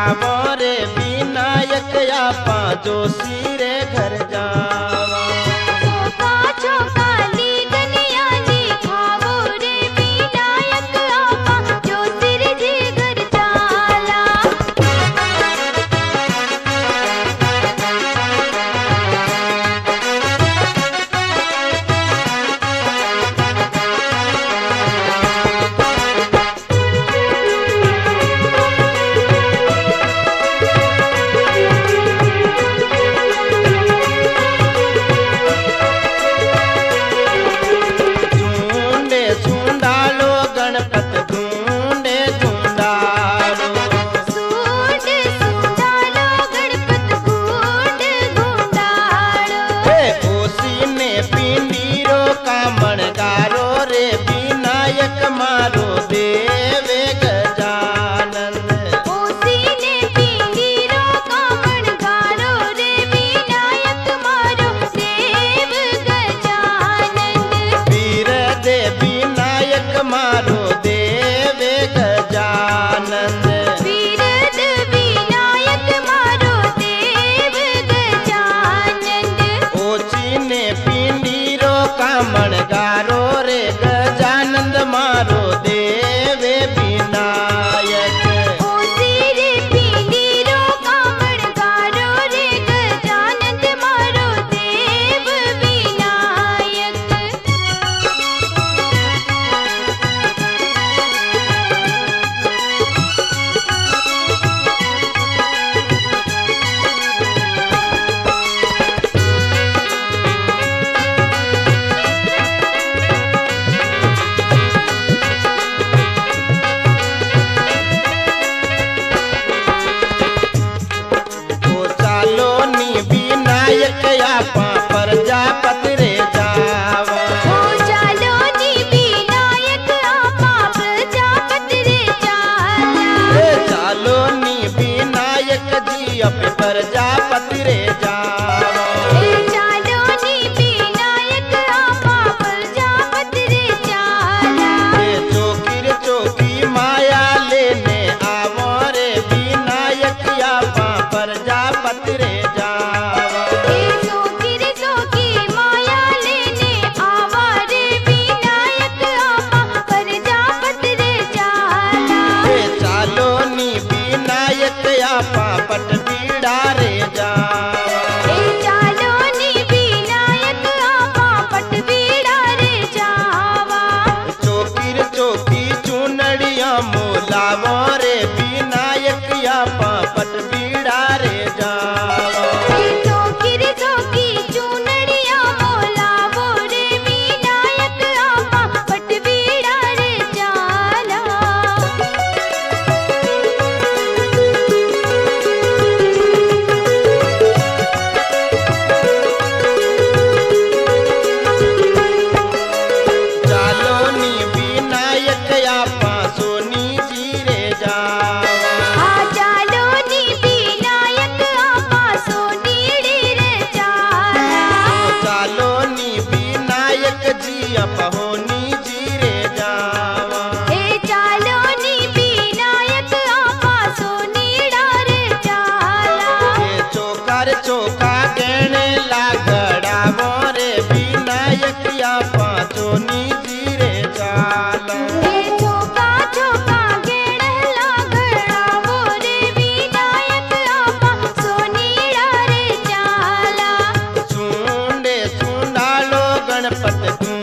आवो रे विनायक आपा जोशी रे घर जावा। चौका चौका लीगनिया लिखावो रे विनायक आपा जोशी रे जी घर जाला। झूंडे झूंडालो गणपत झूंडे झूंडालो। सूंड सूंडालो गणपत गूंड गूंडालो। हे ओसी ने पिंडीरो कामणगारो रे विनायक मारो देवे गजानन। ओसी ने पींडीरो कामणगारो रे विनायक मारो देव गजानन। वीर दे विनायक मारो देवे गजानन। वीरद विनायक मारो देव गजानन। ओची ने पिंडीरो कामणगारो रे गजानंद मारो देवे विनायक। ओसी रे पींडीरो कामणगारो रे गजानन मारो देव विनायक। ओ चालो नी विनायक आपा प्रजापति रे जावा। ओ चालो नी विनायक आपा प्रजापति रे जाला। ए चालो नी विनायक जी अपने प्रजापति रे जावा। ए चालो नी विनायक आपा प्रजापति रे जाला। ए चौकीर चौकी माया लेने आवो रे विनायक आपा प्रजापति रे जावा। ए सोकी रे सोकी माया लेने आवा रे विनायक आपा प्रजापति रे जाला। ए चालो नी विनायक आपा पटबीड़ा रे जावा। ए चालो नी विनायक आपा पटबीड़ा रे जावा। चौकीर चौकी चुनड़िया मोलावो रे विनायक आपा पटबीड़ा रे जावा। ए सोकी रे सोकी चूनड़िया मोलावो रे विनायक आपा पटबीड़ा रे जाला। चालो नी विनायक आपा सोनी जी रे जावा। आ चालो नी विनायक आपा सोनीड़ी रे जाला। चालो नी विनायक जी आपा होनी जी रे जावा। ए चालो नी विनायक आपा सोनीड़ा रे जाला। ए चौकार चौका गहने लागड़ावो रे विनायक आपा सोनी जी रे जाला। ए चौका चौका गेड़ लागड़ावो रे विनायक आपा सोनीड़ा रे जाला। सुंडे सुंडालो गणपत